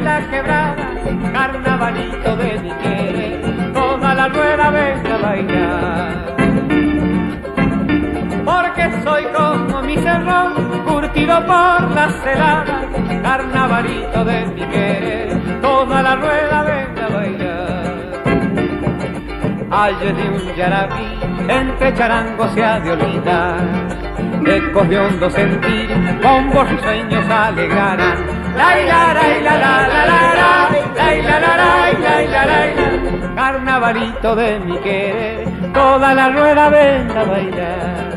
la quebrada, carnavalito de mi querer, toda la rueda venga a bailar. Porque soy como mi cerrón, curtido por la celada, carnavalito de mi querer, toda la rueda venga a bailar. Ayer de un yarabí, entre charangos se ha de olvidar, ecos de hondo sentir, bombos y sueños alegrarán. La la la la la la la, carnavalito de mi querer, toda la rueda venga a bailar.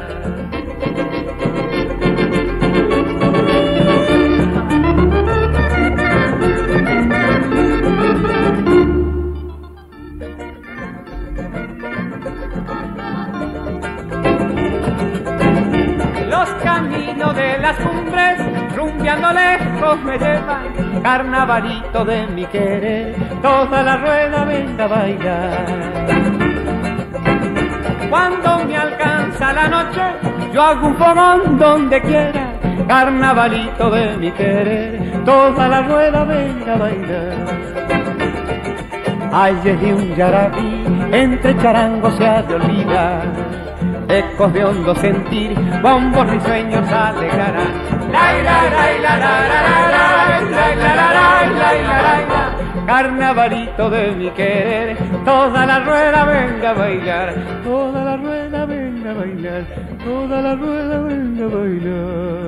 Los caminos de las cumbres, rumbeando lejos me llevan, carnavalito de mi querer, toda la rueda venga a bailar. Cuando me alcanza la noche, yo hago un fogón donde quiera, carnavalito de mi querer, toda la rueda venga a bailar. Ay, de un yarabí, entre charangos se ha de olvidar, ecos de hondo sentir, bombos risueños alegrarán. La la la la la la la la la, carnavalito de mi querer, toda la rueda venga a bailar, toda la rueda venga a bailar, toda la rueda venga a bailar.